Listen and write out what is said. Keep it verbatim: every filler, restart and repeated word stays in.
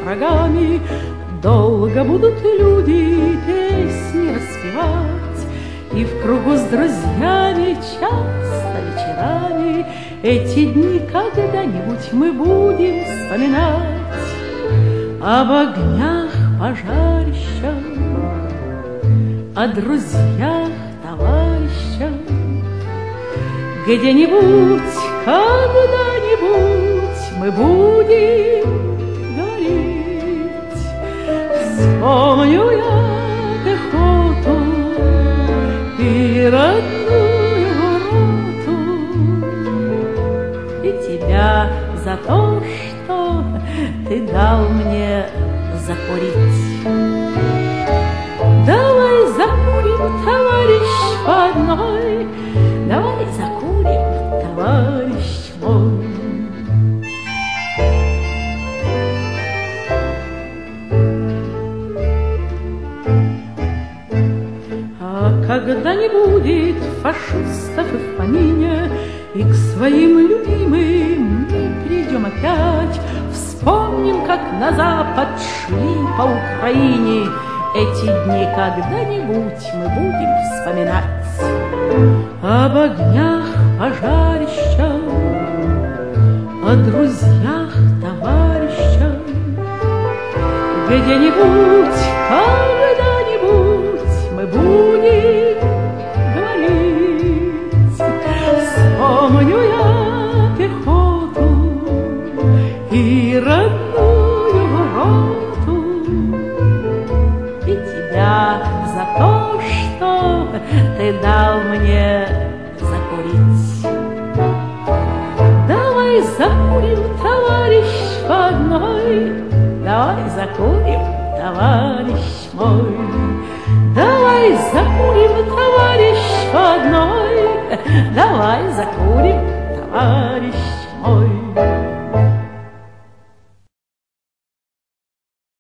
врагами. Долго будут люди песни распевать, и в кругу с друзьями часто вечерами эти дни когда-нибудь мы будем вспоминать. Об огнях пожарищах, о друзьях, товарищах. Где-нибудь, когда-нибудь мы будем говорить. Вспомню я пехоту и родную роту, и тебя за то, что ты дал мне закурить. Давай закурим, товарищ, по одной, давай закурим, товарищ мой. А когда не будет фашистов и в помине, и к своим любимым мы придем опять, вспомним, как на запад шли по Украине. Эти дни когда-нибудь мы будем вспоминать. Об огнях пожарищах, о друзьях, товарищах. Где-нибудь, когда-нибудь мы будем говорить. Вспомню я пехоту и родную роту, и тебя за то, что ты дал мне закурить. Давай закурим, товарищ, по одной, давай закурим, товарищ мой. Давай закурим, товарищ, по одной, давай закурим, товарищ